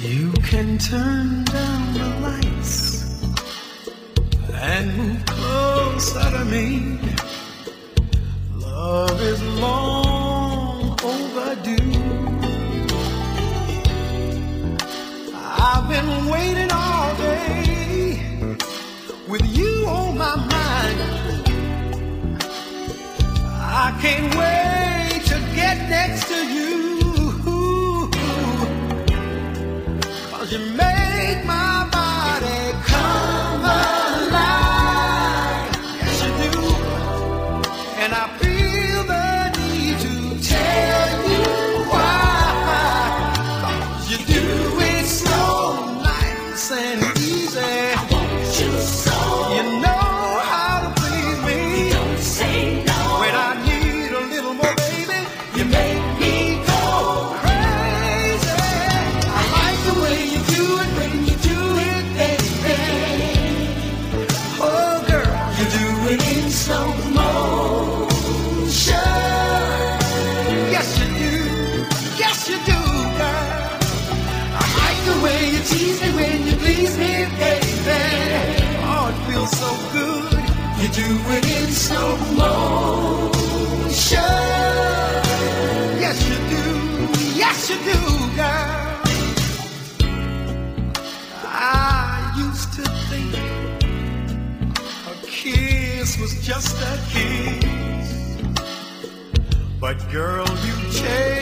You can turn down the lights and move closer to me. Love is long overdue. I've been waiting all day with you on my mind. I can't wait to get next to you. You make my body come alive. Yes, you do. And I feel the need to tell you why. 'Cause you do it so nice and easy. I want you so. You know how to please me. You don't say no. When I need a little more, baby, You make me go. Slow motion. Yes, you do. Yes, you do, girl. I like the way you tease me when you please me, baby. Oh, it feels so good. You do it in slow motion. Yes, you do. Yes, you do, girl. I used to think a kiss was just a kiss, but girl, you changed.